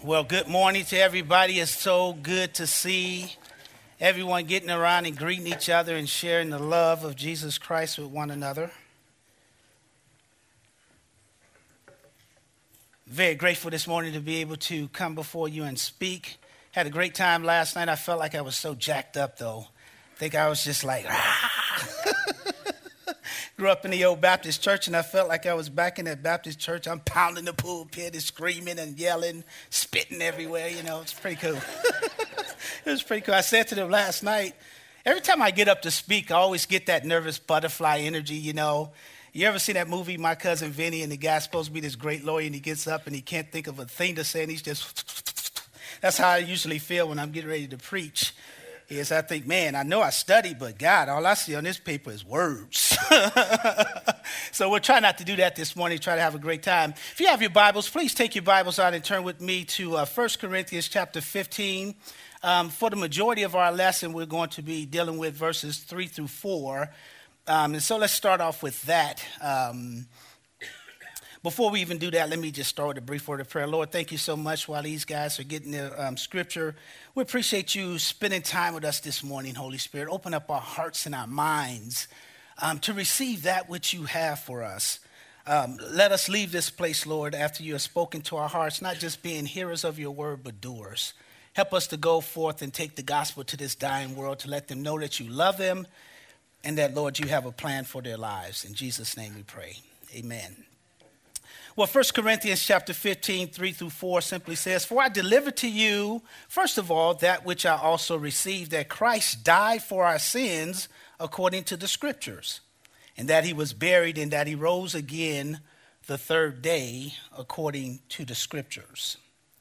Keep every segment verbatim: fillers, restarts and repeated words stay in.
Well, good morning to everybody. It's so good to see everyone getting around and greeting each other and sharing the love of Jesus Christ with one another. Very grateful this morning to be able to come before you and speak. Had a great time last night. I felt like I was so jacked up, though. I think I was just like, ah. Grew up in the old Baptist church, and I felt like I was back in that Baptist church. I'm pounding the pulpit and screaming and yelling, spitting everywhere. You know, it's pretty cool. It was pretty cool. I said to them last night, every time I get up to speak, I always get that nervous butterfly energy, you know. You ever see that movie, My Cousin Vinny, and the guy's supposed to be this great lawyer, and he gets up and he can't think of a thing to say, and he's just, that's how I usually feel when I'm getting ready to preach. Is I think, man, I know I study, but God, all I see on this paper is words. So we'll try not to do that this morning, try to have a great time. If you have your Bibles, please take your Bibles out and turn with me to uh, First Corinthians chapter fifteen. Um, for the majority of our lesson, we're going to be dealing with verses three through four. Um, and so let's start off with that. Um, Before we even do that, let me just start with a brief word of prayer. Lord, thank you so much while these guys are getting their um, scripture. We appreciate you spending time with us this morning, Holy Spirit. Open up our hearts and our minds um, to receive that which you have for us. Um, let us leave this place, Lord, after you have spoken to our hearts, not just being hearers of your word, but doers. Help us to go forth and take the gospel to this dying world, to let them know that you love them and that, Lord, you have a plan for their lives. In Jesus' name we pray. Amen. Well, First Corinthians chapter fifteen, three through four simply says, "For I delivered to you, first of all, that which I also received, that Christ died for our sins according to the Scriptures, and that he was buried, and that he rose again the third day according to the Scriptures."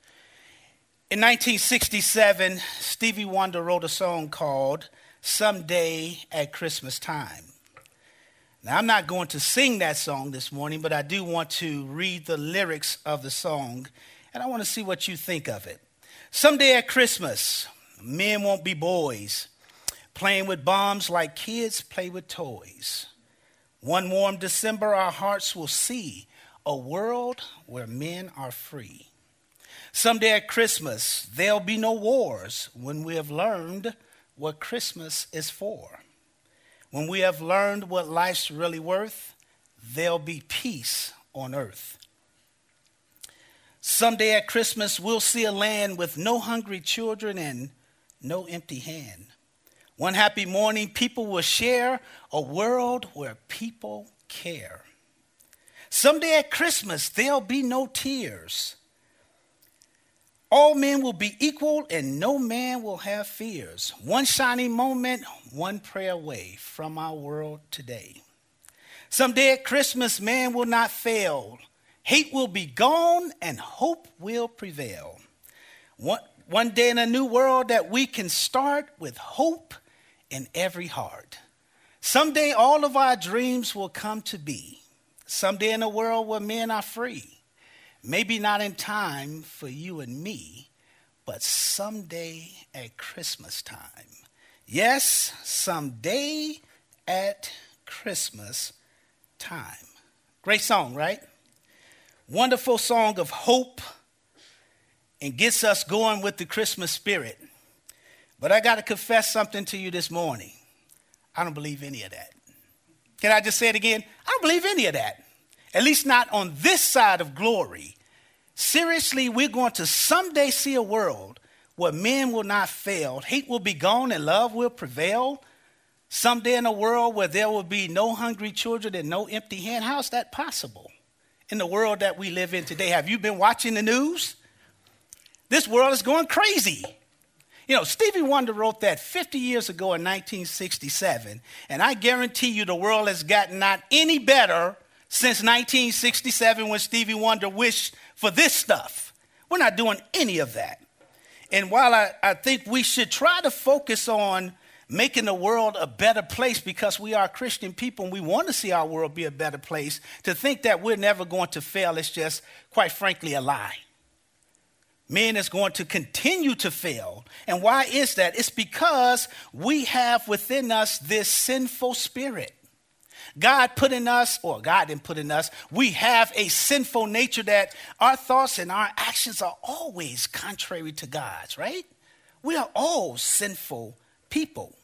In nineteen sixty-seven, Stevie Wonder wrote a song called "Someday at Christmas Time." Now, I'm not going to sing that song this morning, but I do want to read the lyrics of the song, and I want to see what you think of it. Someday at Christmas, men won't be boys, playing with bombs like kids play with toys. One warm December, our hearts will see a world where men are free. Someday at Christmas, there'll be no wars when we have learned what Christmas is for. When we have learned what life's really worth, there'll be peace on earth. Someday at Christmas, we'll see a land with no hungry children and no empty hand. One happy morning, people will share a world where people care. Someday at Christmas, there'll be no tears. All men will be equal and no man will have fears. One shining moment, one prayer away from our world today. Someday at Christmas, man will not fail. Hate will be gone and hope will prevail. One, one day in a new world that we can start with hope in every heart. Someday all of our dreams will come to be. Someday in a world where men are free. Maybe not in time for you and me, but someday at Christmas time. Yes, someday at Christmas time. Great song, right? Wonderful song of hope and gets us going with the Christmas spirit. But I got to confess something to you this morning. I don't believe any of that. Can I just say it again? I don't believe any of that. At least not on this side of glory. Seriously, we're going to someday see a world where men will not fail, hate will be gone, and love will prevail. Someday in a world where there will be no hungry children and no empty hand. How is that possible in the world that we live in today? Have you been watching the news? This world is going crazy. You know, Stevie Wonder wrote that fifty years ago in nineteen sixty-seven, and I guarantee you the world has gotten not any better since nineteen sixty-seven when Stevie Wonder wished for this stuff. We're not doing any of that. And while I, I think we should try to focus on making the world a better place because we are Christian people and we want to see our world be a better place, to think that we're never going to fail is just, quite frankly, a lie. Man is going to continue to fail. And why is that? It's because we have within us this sinful spirit. God put in us, or God didn't put in us, we have a sinful nature that our thoughts and our actions are always contrary to God's, right? We are all sinful people.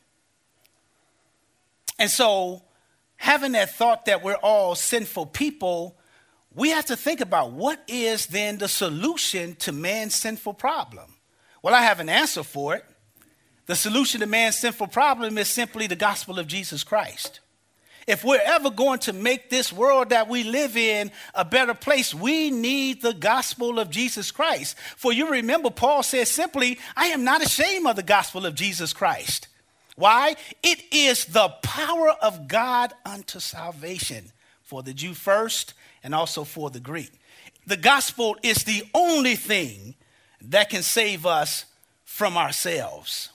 And so having that thought that we're all sinful people, we have to think about what is then the solution to man's sinful problem. Well, I have an answer for it. The solution to man's sinful problem is simply the gospel of Jesus Christ. If we're ever going to make this world that we live in a better place, we need the gospel of Jesus Christ. For you remember, Paul says simply, I am not ashamed of the gospel of Jesus Christ. Why? It is the power of God unto salvation for the Jew first and also for the Greek. The gospel is the only thing that can save us from ourselves.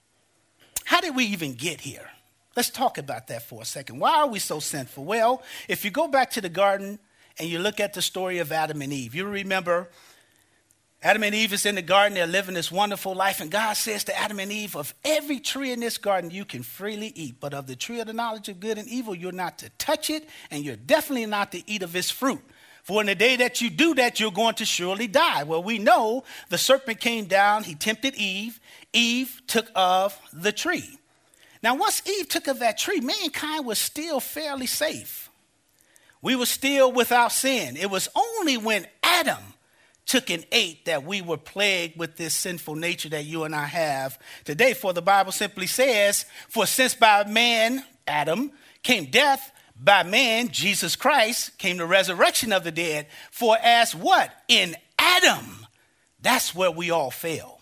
How did we even get here? Let's talk about that for a second. Why are we so sinful? Well, if you go back to the garden and you look at the story of Adam and Eve, you remember Adam and Eve is in the garden. They're living this wonderful life. And God says to Adam and Eve, of every tree in this garden you can freely eat, but of the tree of the knowledge of good and evil, you're not to touch it, and you're definitely not to eat of its fruit. For in the day that you do that, you're going to surely die. Well, we know the serpent came down. He tempted Eve. Eve took of the tree. Now, once Eve took of that tree, mankind was still fairly safe. We were still without sin. It was only when Adam took and ate that we were plagued with this sinful nature that you and I have today. For the Bible simply says, for since by man, Adam, came death, by man, Jesus Christ, came the resurrection of the dead. For as what? In Adam, that's where we all fell.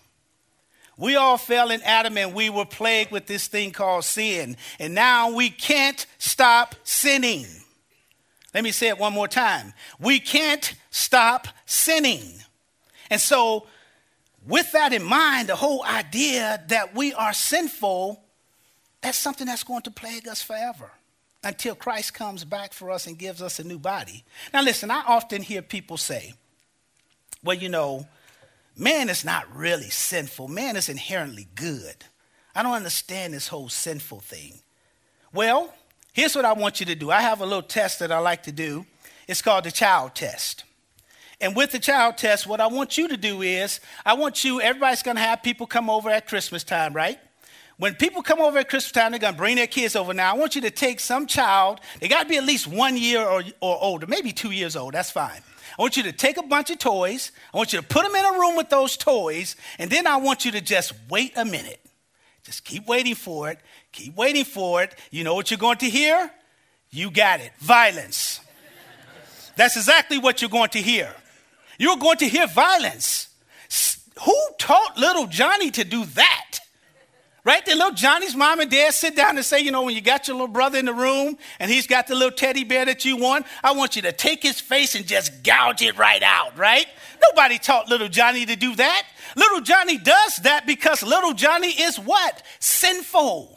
We all fell in Adam, and we were plagued with this thing called sin. And now we can't stop sinning. Let me say it one more time. We can't stop sinning. And so with that in mind, the whole idea that we are sinful, that's something that's going to plague us forever until Christ comes back for us and gives us a new body. Now, listen, I often hear people say, well, you know, man is not really sinful. Man is inherently good. I don't understand this whole sinful thing. Well, here's what I want you to do. I have a little test that I like to do. It's called the child test. And with the child test, what I want you to do is, I want you, everybody's going to have people come over at Christmas time, right? When people come over at Christmas time, they're going to bring their kids over. Now, I want you to take some child. They got to be at least one year or, or older, maybe two years old. That's fine. I want you to take a bunch of toys. I want you to put them in a room with those toys. And then I want you to just wait a minute. Just keep waiting for it. Keep waiting for it. You know what you're going to hear? You got it. Violence. That's exactly what you're going to hear. You're going to hear violence. Who taught little Johnny to do that? Right? Then little Johnny's mom and dad sit down and say, you know, when you got your little brother in the room and he's got the little teddy bear that you want, I want you to take his face and just gouge it right out, right? Nobody taught little Johnny to do that. Little Johnny does that because little Johnny is what? Sinful.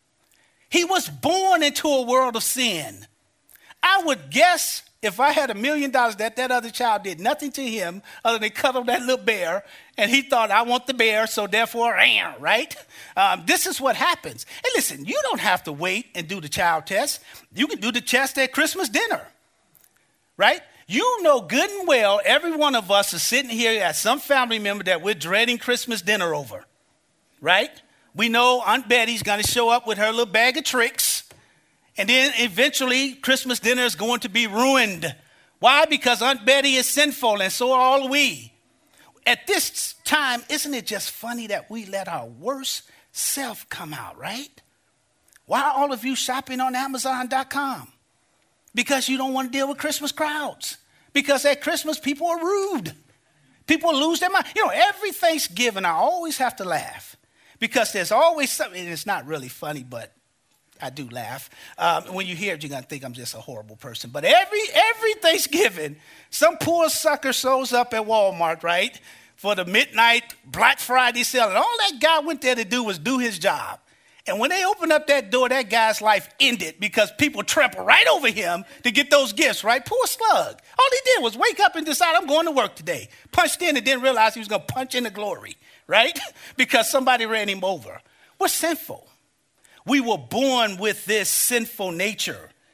He was born into a world of sin. I would guess if I had a million dollars that that other child did nothing to him other than cuddle that little bear, and he thought, I want the bear, so therefore, right? Um, this is what happens. And listen, you don't have to wait and do the child test. You can do the test at Christmas dinner, right? You know good and well every one of us is sitting here at some family member that we're dreading Christmas dinner over, right? We know Aunt Betty's going to show up with her little bag of tricks. And then eventually Christmas dinner is going to be ruined. Why? Because Aunt Betty is sinful and so are all we. At this time, isn't it just funny that we let our worst self come out, right? Why are all of you shopping on Amazon dot com? Because you don't want to deal with Christmas crowds. Because at Christmas, people are rude. People lose their mind. You know, every Thanksgiving, I always have to laugh. Because there's always something, and it's not really funny, but I do laugh. Um, when you hear it, you're going to think I'm just a horrible person. But every every Thanksgiving, some poor sucker shows up at Walmart, right, for the midnight Black Friday sale. And all that guy went there to do was do his job. And when they opened up that door, that guy's life ended because people trampled right over him to get those gifts, right? Poor slug. All he did was wake up and decide, I'm going to work today. Punched in and didn't realize he was going to punch into glory, right? Because somebody ran him over. We're sinful. We were born with this sinful nature.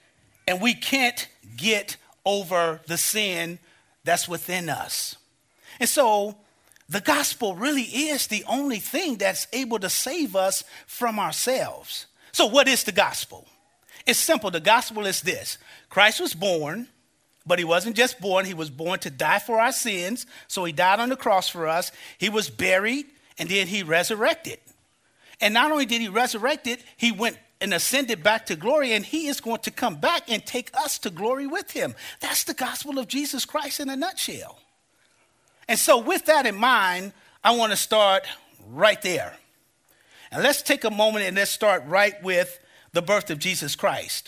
and we can't get over the sin that's within us. And so the gospel really is the only thing that's able to save us from ourselves. So what is the gospel? It's simple. The gospel is this. Christ was born, but he wasn't just born. He was born to die for our sins. So he died on the cross for us. He was buried, and then he resurrected. And not only did he resurrect it, he went and ascended back to glory, and he is going to come back and take us to glory with him. That's the gospel of Jesus Christ in a nutshell. And so with that in mind, I want to start right there. And let's take a moment and let's start right with the birth of Jesus Christ.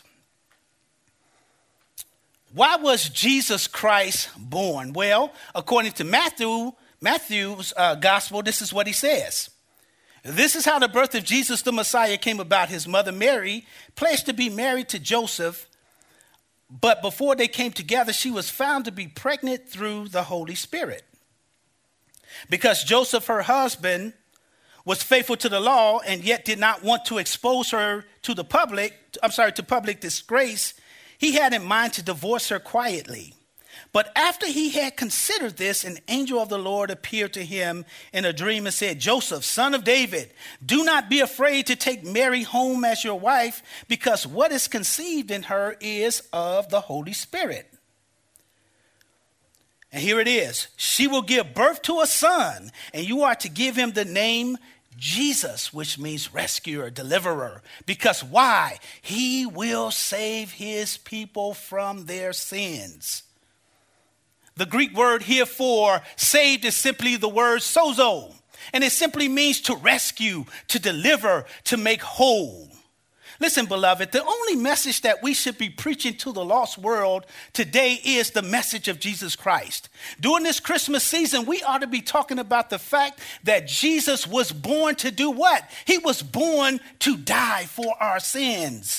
Why was Jesus Christ born? Well, according to Matthew, Matthew's uh, gospel, this is what he says. This is how the birth of Jesus the Messiah came about. His mother Mary pledged to be married to Joseph, but before they came together, she was found to be pregnant through the Holy Spirit. Because Joseph, her husband, was faithful to the law and yet did not want to expose her to the public, I'm sorry, to public disgrace, he had in mind to divorce her quietly. But after he had considered this, an angel of the Lord appeared to him in a dream and said, Joseph, son of David, do not be afraid to take Mary home as your wife, because what is conceived in her is of the Holy Spirit. And here it is. She will give birth to a son, and you are to give him the name Jesus, which means rescuer, deliverer. Because why? He will save his people from their sins. The Greek word here for saved is simply the word sozo, and it simply means to rescue, to deliver, to make whole. Listen, beloved, the only message that we should be preaching to the lost world today is the message of Jesus Christ. During this Christmas season, we ought to be talking about the fact that Jesus was born to do what? He was born to die for our sins.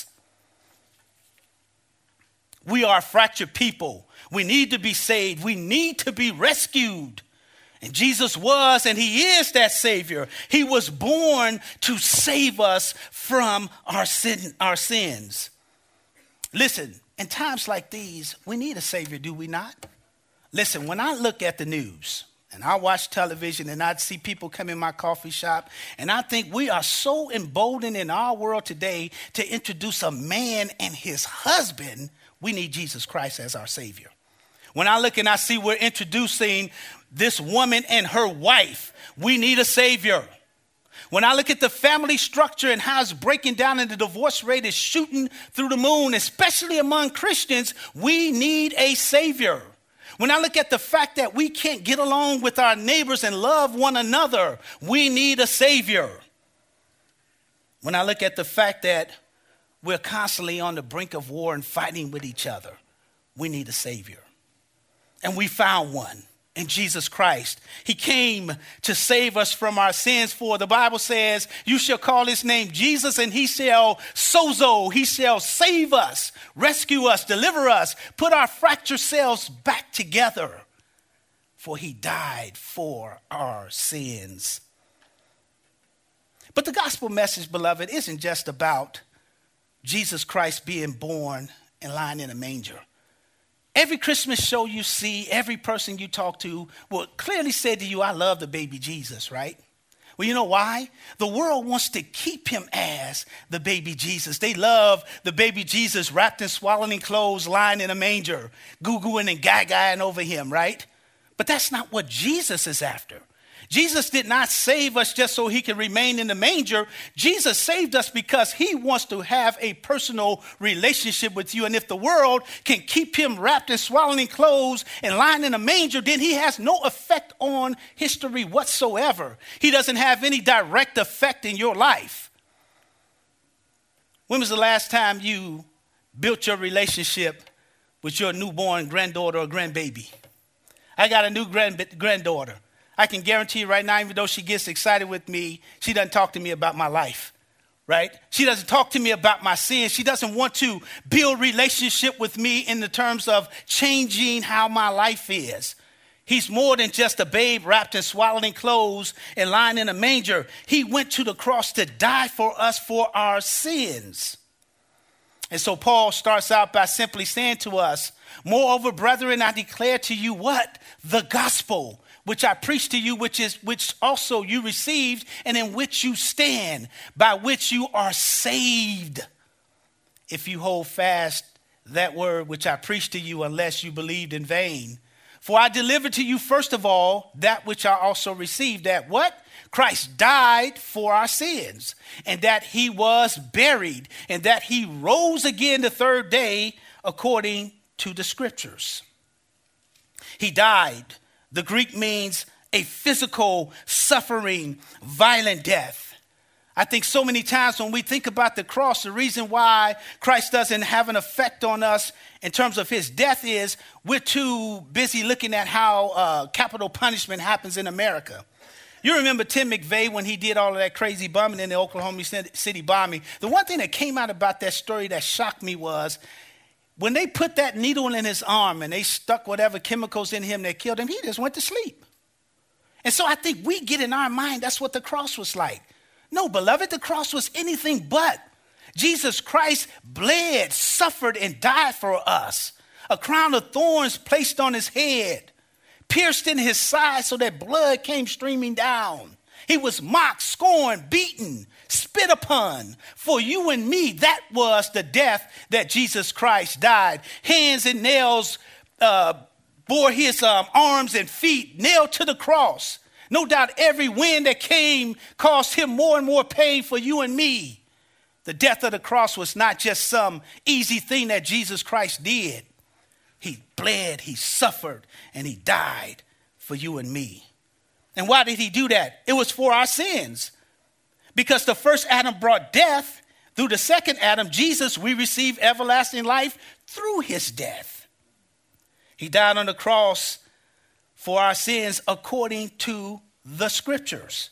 We are a fractured people. We need to be saved. We need to be rescued. And Jesus was, and he is that Savior. He was born to save us from our sin, our sins. Listen, in times like these, we need a Savior, do we not? Listen, when I look at the news and I watch television and I see people come in my coffee shop, and I think we are so emboldened in our world today to introduce a man and his husband, we need Jesus Christ as our Savior. When I look and I see we're introducing this woman and her wife, we need a Savior. When I look at the family structure and how it's breaking down and the divorce rate is shooting through the moon, especially among Christians, we need a Savior. When I look at the fact that we can't get along with our neighbors and love one another, we need a Savior. When I look at the fact that we're constantly on the brink of war and fighting with each other, we need a Savior. And we found one in Jesus Christ. He came to save us from our sins. For the Bible says, you shall call his name Jesus, and he shall sozo, he shall save us, rescue us, deliver us, put our fractured selves back together. For he died for our sins. But the gospel message, beloved, isn't just about Jesus Christ being born and lying in a manger. Every Christmas show you see, every person you talk to will clearly say to you, I love the baby Jesus, right? Well, you know why? The world wants to keep him as the baby Jesus. They love the baby Jesus wrapped in swaddling clothes, lying in a manger, goo-gooing and gaga-gaing over him, right? But that's not what Jesus is after. Jesus did not save us just so he can remain in the manger. Jesus saved us because he wants to have a personal relationship with you. And if the world can keep him wrapped in swaddling clothes and lying in a manger, then he has no effect on history whatsoever. He doesn't have any direct effect in your life. When was the last time you built your relationship with your newborn granddaughter or grandbaby? I got a new grand, granddaughter. I can guarantee you right now, even though she gets excited with me, she doesn't talk to me about my life, right? She doesn't talk to me about my sins. She doesn't want to build relationship with me in the terms of changing how my life is. He's more than just a babe wrapped in swaddling clothes and lying in a manger. He went to the cross to die for us for our sins. And so Paul starts out by simply saying to us, moreover, brethren, I declare to you what? The gospel, which I preach to you, which is which also you received, and in which you stand, by which you are saved, if you hold fast that word which I preached to you, unless you believed in vain. For I delivered to you first of all that which I also received, that what? Christ died for our sins, and that he was buried, and that he rose again the third day according to the scriptures. He died. The Greek means a physical, suffering, violent death. I think so many times when we think about the cross, the reason why Christ doesn't have an effect on us in terms of his death is we're too busy looking at how uh, capital punishment happens in America. You remember Tim McVeigh when he did all of that crazy bombing in the Oklahoma City bombing. The one thing that came out about that story that shocked me was when they put that needle in his arm and they stuck whatever chemicals in him that killed him, he just went to sleep. And so I think we get in our mind that's what the cross was like. No, beloved, the cross was anything but. Jesus Christ bled, suffered, and died for us. A crown of thorns placed on his head, pierced in his side so that blood came streaming down. He was mocked, scorned, beaten, spit upon. For you and me, that was the death that Jesus Christ died. Hands and nails uh, bore his um, arms and feet nailed to the cross. No doubt every wind that came caused him more and more pain for you and me. The death of the cross was not just some easy thing that Jesus Christ did. He bled, he suffered, and he died for you and me. And why did he do that? It was for our sins. Because the first Adam brought death, through the second Adam, Jesus, we receive everlasting life through his death. He died on the cross for our sins according to the scriptures.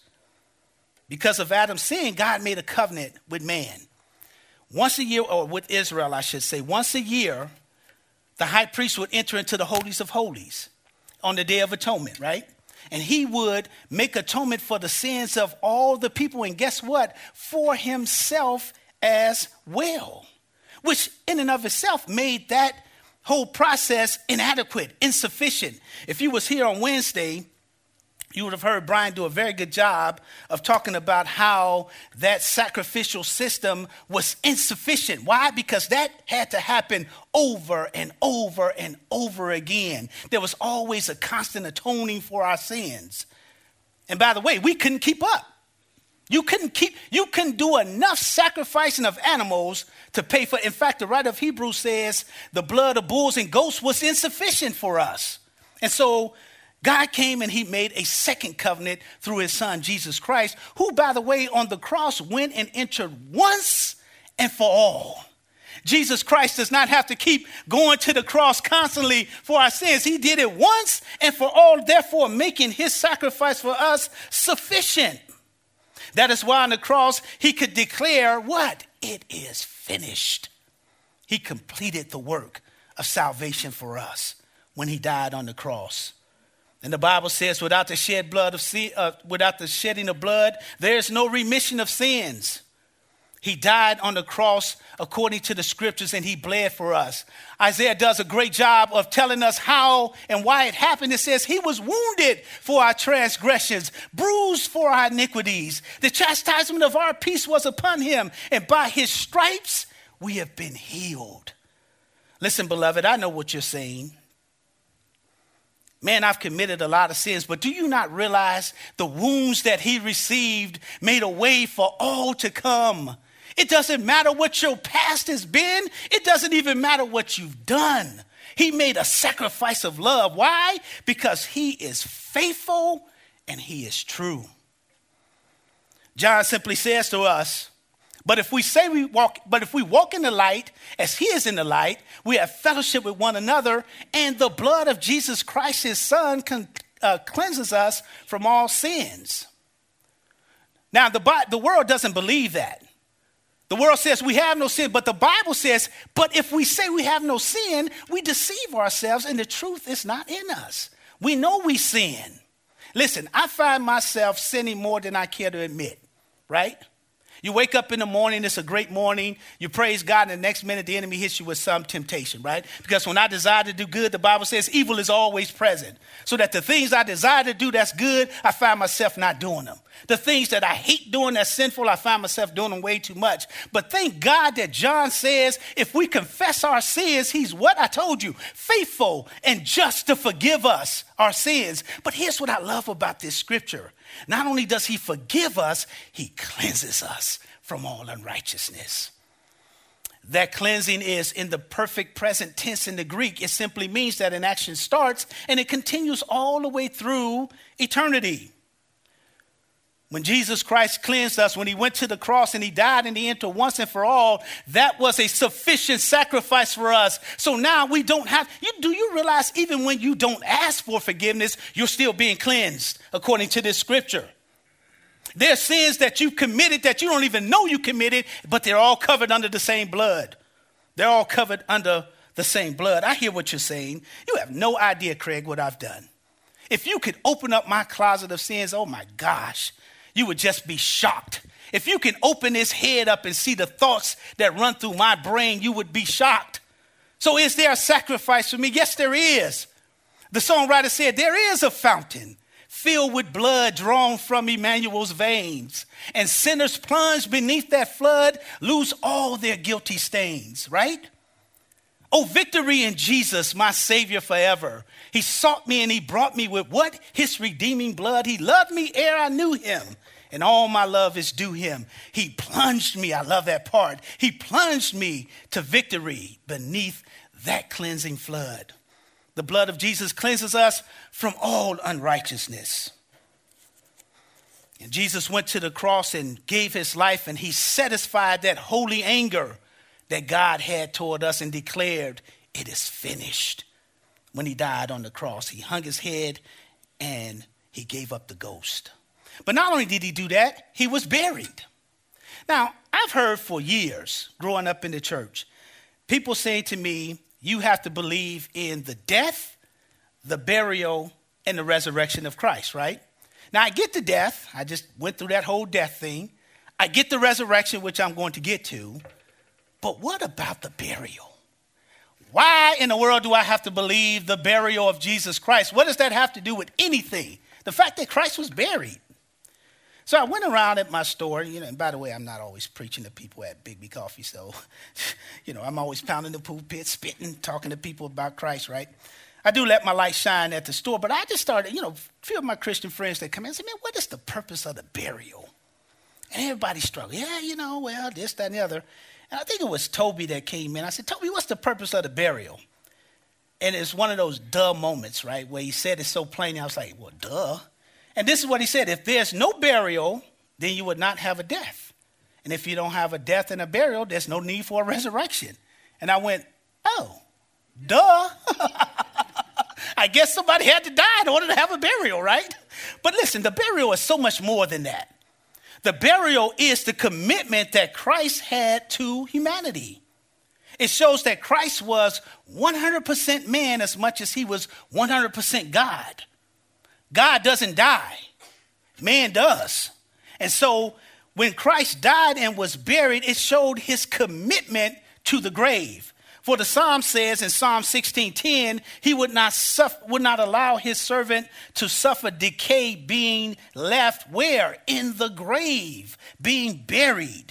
Because of Adam's sin, God made a covenant with man. Once a year, or with Israel, I should say, once a year, the high priest would enter into the holies of holies on the Day of Atonement, right? And he would make atonement for the sins of all the people. And guess what? For himself as well. Which in and of itself made that whole process inadequate, insufficient. If you was here on Wednesday, you would have heard Brian do a very good job of talking about how that sacrificial system was insufficient. Why? Because that had to happen over and over and over again. There was always a constant atoning for our sins. And by the way, we couldn't keep up. You couldn't keep, you couldn't do enough sacrificing of animals to pay for. In fact, the writer of Hebrews says the blood of bulls and goats was insufficient for us. And so God came and he made a second covenant through his son, Jesus Christ, who, by the way, on the cross went and entered once and for all. Jesus Christ does not have to keep going to the cross constantly for our sins. He did it once and for all, therefore making his sacrifice for us sufficient. That is why on the cross, he could declare what? It is finished. He completed the work of salvation for us when he died on the cross. And the Bible says, without the shed blood of sin, uh, without the shedding of blood, there is no remission of sins. He died on the cross according to the scriptures, and he bled for us. Isaiah does a great job of telling us how and why it happened. It says he was wounded for our transgressions, bruised for our iniquities. The chastisement of our peace was upon him, and by his stripes we have been healed. Listen, beloved, I know what you're saying. Man, I've committed a lot of sins, but do you not realize the wounds that he received made a way for all to come? It doesn't matter what your past has been. It doesn't even matter what you've done. He made a sacrifice of love. Why? Because he is faithful and he is true. John simply says to us, but if we say we walk, but if we walk in the light as he is in the light, we have fellowship with one another, and the blood of Jesus Christ, his son, con, uh, cleanses us from all sins. Now, the, the world doesn't believe that. The world says we have no sin, but the Bible says, but if we say we have no sin, we deceive ourselves and the truth is not in us. We know we sin. Listen, I find myself sinning more than I care to admit, right? You wake up in the morning, it's a great morning. You praise God, and the next minute the enemy hits you with some temptation, right? Because when I desire to do good, the Bible says evil is always present. So that the things I desire to do that's good, I find myself not doing them. The things that I hate doing that's sinful, I find myself doing them way too much. But thank God that John says if we confess our sins, he's what I told you, faithful and just to forgive us our sins. But here's what I love about this scripture. Not only does he forgive us, he cleanses us from all unrighteousness. That cleansing is in the perfect present tense in the Greek. It simply means that an action starts and it continues all the way through eternity. When Jesus Christ cleansed us, when he went to the cross and he died in the end once and for all, that was a sufficient sacrifice for us. So now we don't have, you, do you realize even when you don't ask for forgiveness, you're still being cleansed according to this scripture? There are sins that you've committed that you don't even know you committed, but they're all covered under the same blood. They're all covered under the same blood. I hear what you're saying. You have no idea, Craig, what I've done. If you could open up my closet of sins, oh my gosh, you would just be shocked. If you can open this head up and see the thoughts that run through my brain, you would be shocked. So is there a sacrifice for me? Yes, there is. The songwriter said, there is a fountain filled with blood drawn from Emmanuel's veins, and sinners plunged beneath that flood lose all their guilty stains, right? Oh, victory in Jesus, my Savior forever. He sought me and he brought me with what? His redeeming blood. He loved me ere I knew him, and all my love is due him. He plunged me, I love that part. He plunged me to victory beneath that cleansing flood. The blood of Jesus cleanses us from all unrighteousness. And Jesus went to the cross and gave his life, and he satisfied that holy anger that God had toward us and declared, it is finished. When he died on the cross, he hung his head and he gave up the ghost. But not only did he do that, he was buried. Now, I've heard for years growing up in the church, people saying to me, you have to believe in the death, the burial, and the resurrection of Christ, right? Now, I get the death. I just went through that whole death thing. I get the resurrection, which I'm going to get to. But what about the burial? Why in the world do I have to believe the burial of Jesus Christ? What does that have to do with anything? The fact that Christ was buried. So I went around at my store, you know, and by the way, I'm not always preaching to people at Big B Coffee. So, you know, I'm always pounding the pulpit, spitting, talking to people about Christ, right? I do let my light shine at the store, but I just started, you know, a few of my Christian friends that come in and say, man, what is the purpose of the burial? And everybody struggled. Yeah, you know, well, this, that, and the other. And I think it was Toby that came in. I said, Toby, what's the purpose of the burial? And it's one of those duh moments, right, where he said it so plain. I was like, well, duh. And this is what he said. If there's no burial, then you would not have a death. And if you don't have a death and a burial, there's no need for a resurrection. And I went, oh, duh. I guess somebody had to die in order to have a burial, right? But listen, the burial is so much more than that. The burial is the commitment that Christ had to humanity. It shows that Christ was one hundred percent man as much as he was one hundred percent God. God doesn't die. Man does. And so when Christ died and was buried, it showed his commitment to the grave. For the Psalm says in Psalm sixteen ten, he would not suffer, would not allow his servant to suffer decay, being left where? In the grave, being buried.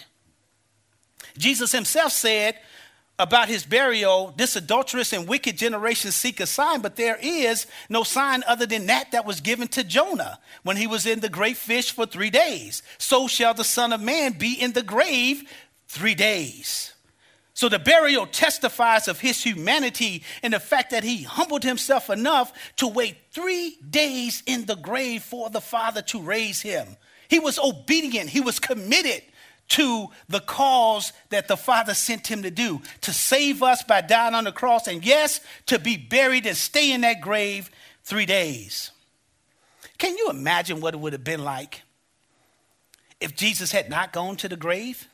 Jesus himself said about his burial, this adulterous and wicked generation seek a sign, but there is no sign other than that that was given to Jonah when he was in the great fish for three days. So shall the Son of Man be in the grave three days. So the burial testifies of his humanity and the fact that he humbled himself enough to wait three days in the grave for the Father to raise him. He was obedient. He was committed to the cause that the Father sent him to do, to save us by dying on the cross, and yes, to be buried and stay in that grave three days. Can you imagine what it would have been like if Jesus had not gone to the grave?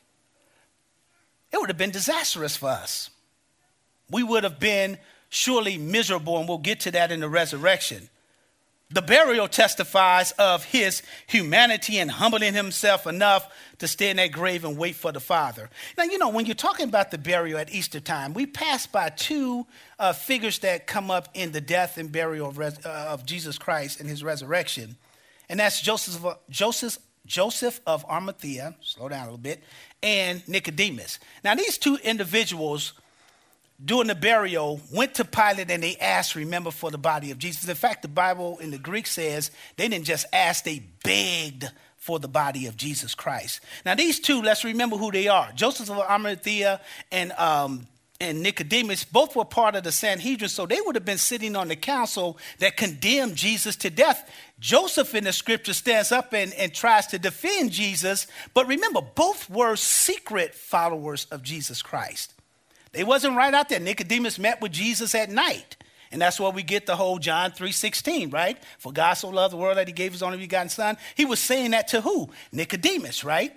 It would have been disastrous for us. We would have been surely miserable, and we'll get to that in the resurrection. The burial testifies of his humanity and humbling himself enough to stay in that grave and wait for the Father. Now, you know, when you're talking about the burial at Easter time, we pass by two uh, figures that come up in the death and burial of, res- uh, of Jesus Christ and his resurrection. And that's Joseph, Joseph, Joseph of Arimathea, slow down a little bit, and Nicodemus. Now, these two individuals during the burial went to Pilate and they asked, remember, for the body of Jesus. In fact, the Bible in the Greek says they didn't just ask, they begged for the body of Jesus Christ. Now, these two, let's remember who they are. Joseph of Arimathea and, um, and Nicodemus, both were part of the Sanhedrin, so they would have been sitting on the council that condemned Jesus to death. Joseph in the scripture stands up and, and tries to defend Jesus, but remember, both were secret followers of Jesus Christ. They wasn't right out there. Nicodemus met with Jesus at night. And that's where we get the whole John three sixteen, right? For God so loved the world that he gave his only begotten son. He was saying that to who? Nicodemus, right?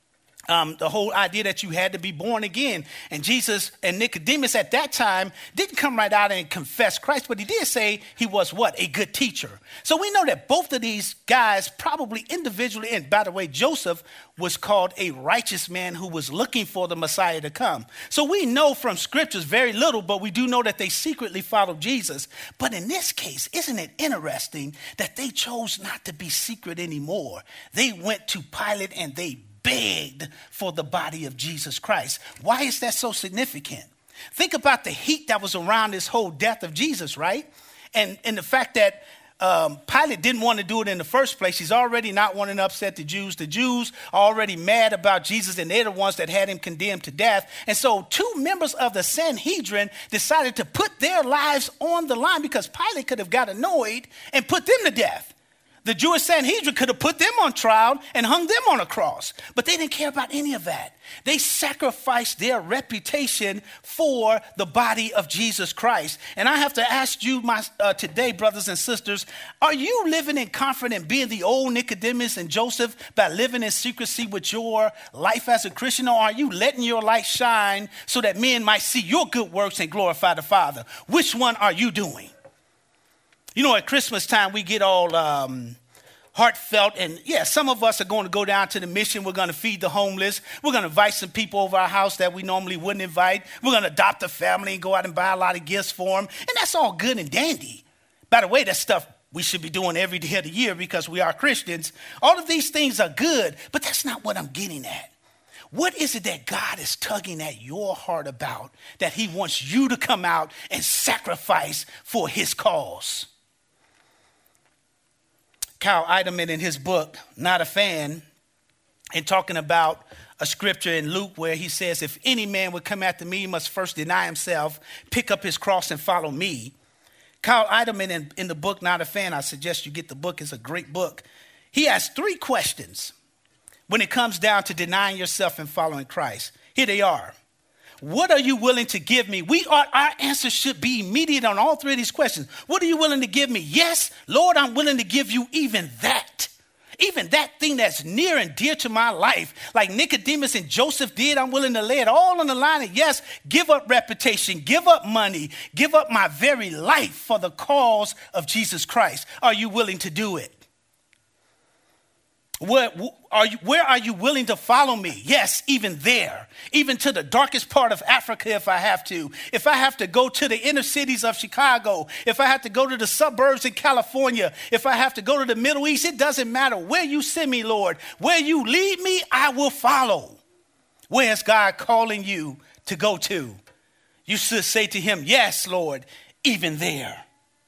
Um, the whole idea that you had to be born again. And Jesus and Nicodemus at that time didn't come right out and confess Christ, but he did say he was what? A good teacher. So we know that both of these guys probably individually, and by the way, Joseph was called a righteous man who was looking for the Messiah to come. So we know from scriptures very little, but we do know that they secretly followed Jesus. But in this case, isn't it interesting that they chose not to be secret anymore? They went to Pilate and they begged for the body of Jesus Christ. Why is that so significant? Think about the heat that was around this whole death of Jesus, right? And, and the fact that um, Pilate didn't want to do it in the first place. He's already not wanting to upset the Jews. The Jews are already mad about Jesus, and they're the ones that had him condemned to death. And so two members of the Sanhedrin decided to put their lives on the line because Pilate could have got annoyed and put them to death. The Jewish Sanhedrin could have put them on trial and hung them on a cross, but they didn't care about any of that. They sacrificed their reputation for the body of Jesus Christ. And I have to ask you my, uh, today, brothers and sisters, are you living in comfort and being the old Nicodemus and Joseph by living in secrecy with your life as a Christian, or are you letting your light shine so that men might see your good works and glorify the Father? Which one are you doing? You know, at Christmas time, we get all um, heartfelt. And, yeah, some of us are going to go down to the mission. We're going to feed the homeless. We're going to invite some people over our house that we normally wouldn't invite. We're going to adopt a family and go out and buy a lot of gifts for them. And that's all good and dandy. By the way, that's stuff we should be doing every day of the year because we are Christians. All of these things are good, but that's not what I'm getting at. What is it that God is tugging at your heart about that he wants you to come out and sacrifice for his cause? Kyle Idleman in his book, Not a Fan, in talking about a scripture in Luke where he says, if any man would come after me, he must first deny himself, pick up his cross and follow me. Kyle Idleman in, in the book, Not a Fan, I suggest you get the book. It's a great book. He has three questions when it comes down to denying yourself and following Christ. Here they are. What are you willing to give me? We are, our answer should be immediate on all three of these questions. What are you willing to give me? Yes, Lord, I'm willing to give you even that. Even that thing that's near and dear to my life. Like Nicodemus and Joseph did, I'm willing to lay it all on the line. And yes, give up reputation, give up money, give up my very life for the cause of Jesus Christ. Are you willing to do it? Where are you, where are you willing to follow me? Yes, even there, even to the darkest part of Africa if I have to. If I have to go to the inner cities of Chicago, if I have to go to the suburbs in California, if I have to go to the Middle East, it doesn't matter where you send me, Lord. Where you lead me, I will follow. Where is God calling you to go to? You should say to him, yes, Lord, even there.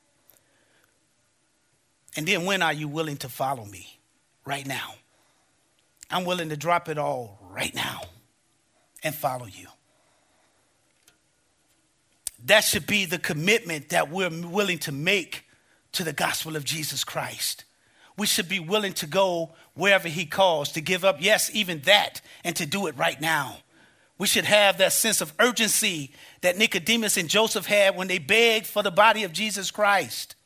And then when are you willing to follow me? Right now. I'm willing to drop it all right now and follow you. That should be the commitment that we're willing to make to the gospel of Jesus Christ. We should be willing to go wherever he calls, to give up, yes, even that, and to do it right now. We should have that sense of urgency that Nicodemus and Joseph had when they begged for the body of Jesus Christ.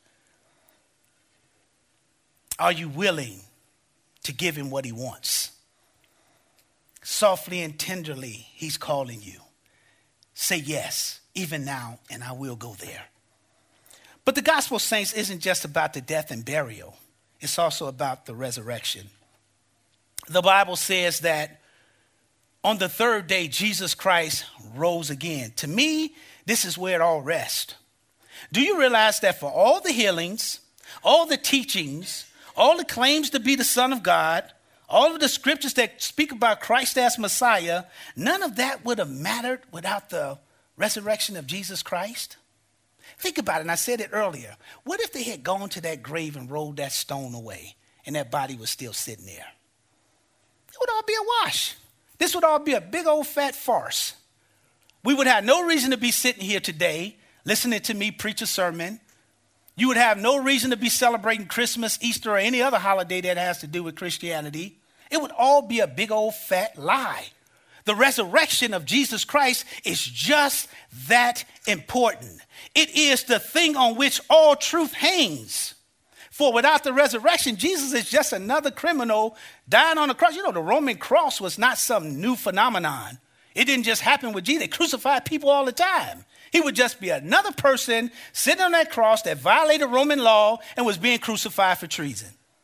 Are you willing to give him what he wants? Softly and tenderly, he's calling you. Say yes, even now, and I will go there. But the gospel, saints, isn't just about the death and burial. It's also about the resurrection. The Bible says that on the third day, Jesus Christ rose again. To me, this is where it all rests. Do you realize that for all the healings, all the teachings, all the claims to be the Son of God, all of the scriptures that speak about Christ as Messiah, none of that would have mattered without the resurrection of Jesus Christ? Think about it, and I said it earlier. What if they had gone to that grave and rolled that stone away and that body was still sitting there? It would all be a wash. This would all be a big old fat farce. We would have no reason to be sitting here today listening to me preach a sermon. You would have no reason to be celebrating Christmas, Easter, or any other holiday that has to do with Christianity. It would all be a big old fat lie. The resurrection of Jesus Christ is just that important. It is the thing on which all truth hangs. For without the resurrection, Jesus is just another criminal dying on the cross. You know, the Roman cross was not some new phenomenon. It didn't just happen with Jesus. They crucified people all the time. He would just be another person sitting on that cross that violated Roman law and was being crucified for treason.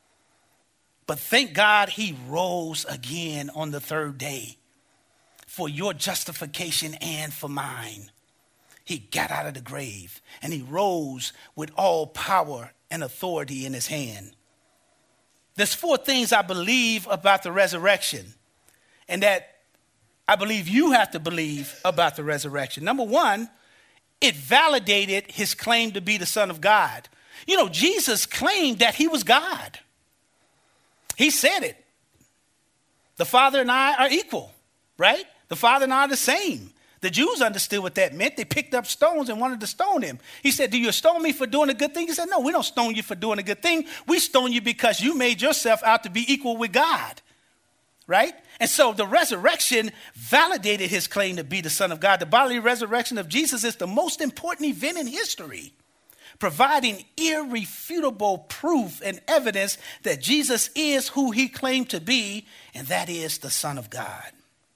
But thank God he rose again on the third day for your justification and for mine. He got out of the grave and he rose with all power and authority in his hand. There's four things I believe about the resurrection and that I believe you have to believe about the resurrection. Number one, it validated his claim to be the Son of God. You know, Jesus claimed that he was God. He said it. The Father and I are equal, right? The Father and I are the same. The Jews understood what that meant. They picked up stones and wanted to stone him. He said, do you stone me for doing a good thing? He said, no, we don't stone you for doing a good thing. We stone you because you made yourself out to be equal with God, right? And so the resurrection validated his claim to be the Son of God. The bodily resurrection of Jesus is the most important event in history, providing irrefutable proof and evidence that Jesus is who he claimed to be, and that is the Son of God.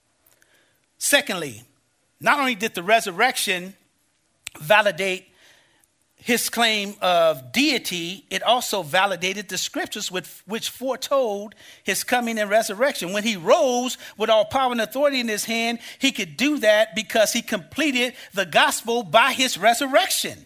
Secondly, not only did the resurrection validate his claim of deity, it also validated the scriptures with, which foretold his coming and resurrection. When he rose with all power and authority in his hand, he could do that because he completed the gospel by his resurrection.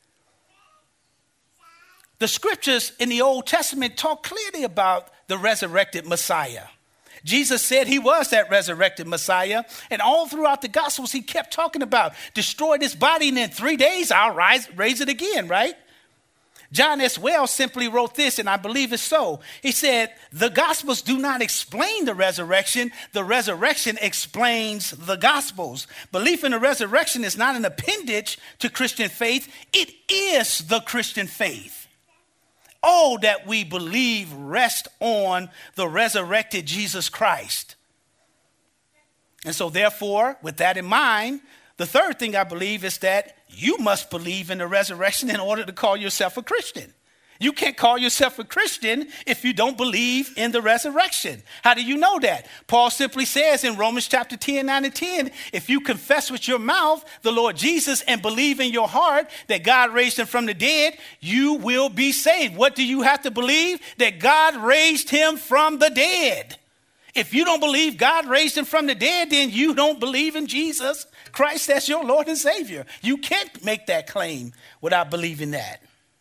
The scriptures in the Old Testament talk clearly about the resurrected Messiah. Jesus said he was that resurrected Messiah. And all throughout the Gospels, he kept talking about destroy this body and in three days I'll rise, raise it again, right? John S. Wells simply wrote this, and I believe it's so. He said, the Gospels do not explain the resurrection. The resurrection explains the Gospels. Belief in the resurrection is not an appendage to Christian faith. It is the Christian faith. All that we believe rests on the resurrected Jesus Christ. And so therefore, with that in mind, the third thing I believe is that you must believe in the resurrection in order to call yourself a Christian. You can't call yourself a Christian if you don't believe in the resurrection. How do you know that? Paul simply says in Romans chapter ten, nine and ten, if you confess with your mouth the Lord Jesus and believe in your heart that God raised him from the dead, you will be saved. What do you have to believe? That God raised him from the dead. If you don't believe God raised him from the dead, then you don't believe in Jesus Christ as your Lord and Savior. You can't make that claim without believing that.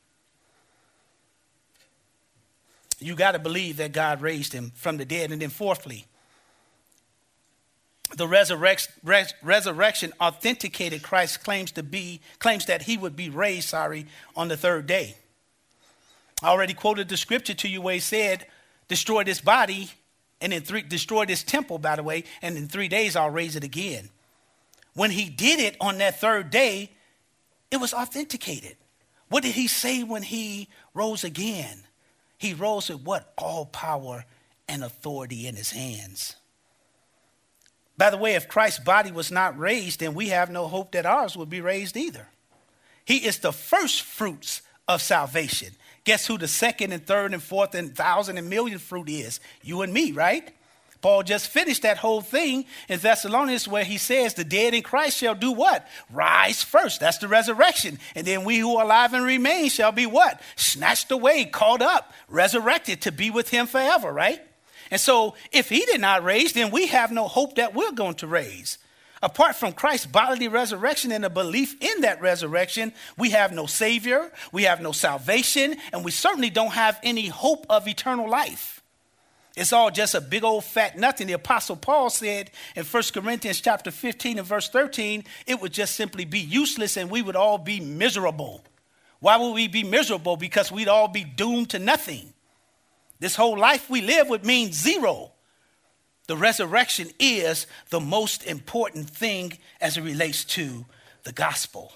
You got to believe that God raised him from the dead. And then fourthly, the resurrection, res, resurrection authenticated Christ's claims to be, claims that he would be raised, sorry, on the third day. I already quoted the scripture to you where he said, destroy this body and then three, destroy this temple, by the way, and in three days I'll raise it again. When he did it on that third day, it was authenticated. What did he say when he rose again? He rose with what? All power and authority in his hands. By the way, if Christ's body was not raised, then we have no hope that ours will be raised either. He is the first fruits of salvation. Guess who the second and third and fourth and thousand and million fruit is? You and me, right? Paul just finished that whole thing in Thessalonians where he says the dead in Christ shall do what? Rise first. That's the resurrection. And then we who are alive and remain shall be what? Snatched away, caught up, resurrected to be with him forever, right? And so if he did not raise, then we have no hope that we're going to raise. Apart from Christ's bodily resurrection and a belief in that resurrection, we have no Savior, we have no salvation, and we certainly don't have any hope of eternal life. It's all just a big old fat nothing. The Apostle Paul said in First Corinthians chapter fifteen and verse thirteen, it would just simply be useless and we would all be miserable. Why would we be miserable? Because we'd all be doomed to nothing. This whole life we live would mean zero. The resurrection is the most important thing as it relates to the gospel.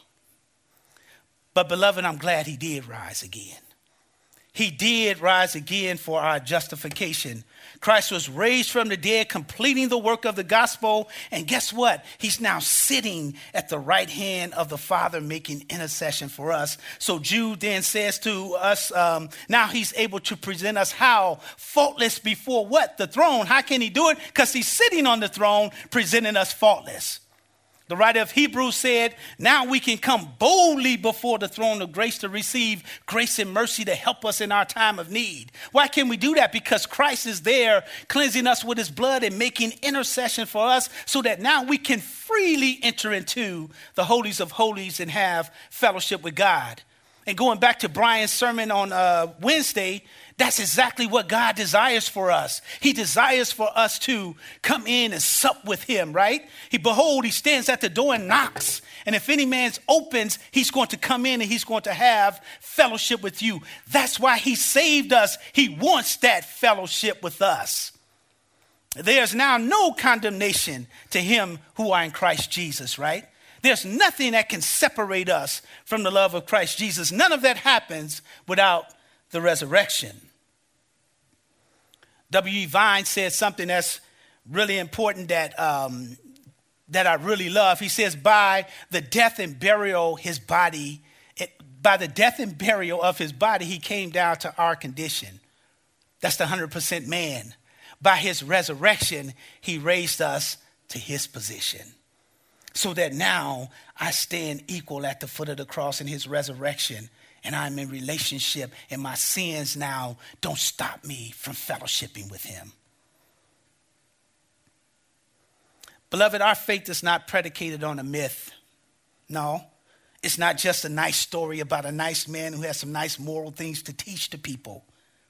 But beloved, I'm glad he did rise again. He did rise again for our justification. Christ was raised from the dead, completing the work of the gospel. And guess what? He's now sitting at the right hand of the Father, making intercession for us. So Jude then says to us, um, now he's able to present us how? Faultless before what? The throne. How can he do it? Because he's sitting on the throne, presenting us faultless. The writer of Hebrews said, now we can come boldly before the throne of grace to receive grace and mercy to help us in our time of need. Why can we do that? Because Christ is there cleansing us with his blood and making intercession for us so that now we can freely enter into the holies of holies and have fellowship with God. And going back to Brian's sermon on uh, Wednesday, that's exactly what God desires for us. He desires for us to come in and sup with him, right? He, behold, he stands at the door and knocks. And if any man opens, he's going to come in and he's going to have fellowship with you. That's why he saved us. He wants that fellowship with us. There's now no condemnation to him who are in Christ Jesus, right? There's nothing that can separate us from the love of Christ Jesus. None of that happens without the resurrection. W E Vine said something that's really important that um, that I really love. He says, by the death and burial his body, it, by the death and burial of his body, he came down to our condition. That's the one hundred percent man. By his resurrection, he raised us to his position. So that now I stand equal at the foot of the cross in his resurrection. And I'm in relationship, and my sins now don't stop me from fellowshipping with him. Beloved, our faith is not predicated on a myth. No, it's not just a nice story about a nice man who has some nice moral things to teach to people.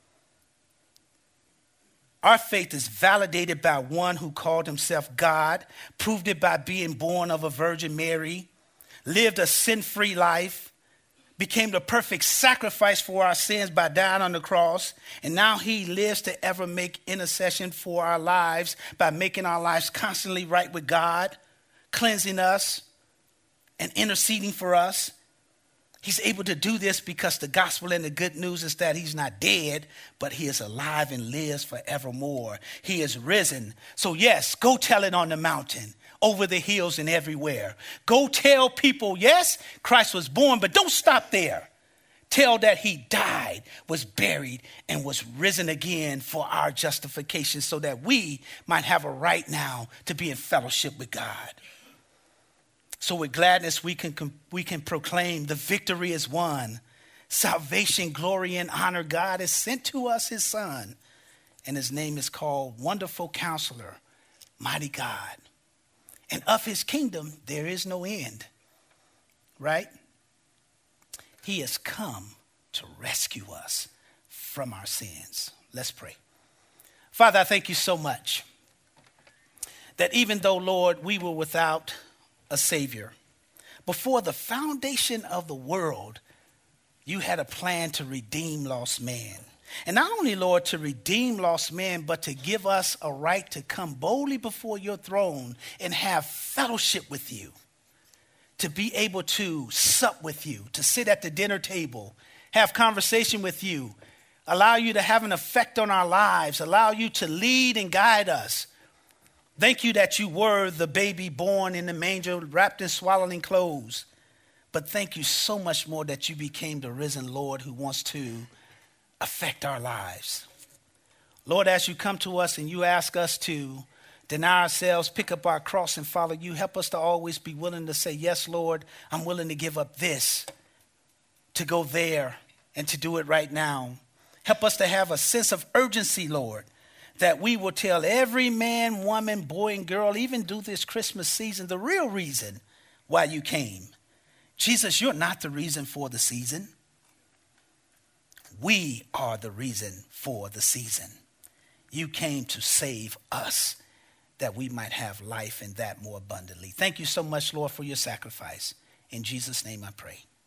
Our faith is validated by one who called himself God, proved it by being born of a Virgin Mary, lived a sin-free life, became the perfect sacrifice for our sins by dying on the cross. And now he lives to ever make intercession for our lives by making our lives constantly right with God, cleansing us and interceding for us. He's able to do this because the gospel and the good news is that he's not dead, but he is alive and lives forevermore. He is risen. So yes, go tell it on the mountain, over the hills and everywhere. Go tell people, yes, Christ was born, but don't stop there. Tell that he died, was buried, and was risen again for our justification so that we might have a right now to be in fellowship with God. So with gladness, we can, we can proclaim the victory is won. Salvation, glory, and honor. God has sent to us his son, and his name is called Wonderful Counselor, Mighty God. And of his kingdom, there is no end, right? He has come to rescue us from our sins. Let's pray. Father, I thank you so much that even though, Lord, we were without a Savior, before the foundation of the world, you had a plan to redeem lost man. And not only, Lord, to redeem lost men, but to give us a right to come boldly before your throne and have fellowship with you, to be able to sup with you, to sit at the dinner table, have conversation with you, allow you to have an effect on our lives, allow you to lead and guide us. Thank you that you were the baby born in the manger, wrapped in swaddling clothes. But thank you so much more that you became the risen Lord who wants to affect our lives. Lord, as you come to us and you ask us to deny ourselves, pick up our cross and follow you, help us to always be willing to say, yes, Lord, I'm willing to give up this, to go there, and to do it right now. Help us to have a sense of urgency, Lord, that we will tell every man, woman, boy, and girl, even do this Christmas season, the real reason why you came. Jesus, you're not the reason for the season. We are the reason for the season. You came to save us, that we might have life and that more abundantly. Thank you so much, Lord, for your sacrifice. In Jesus' name I pray.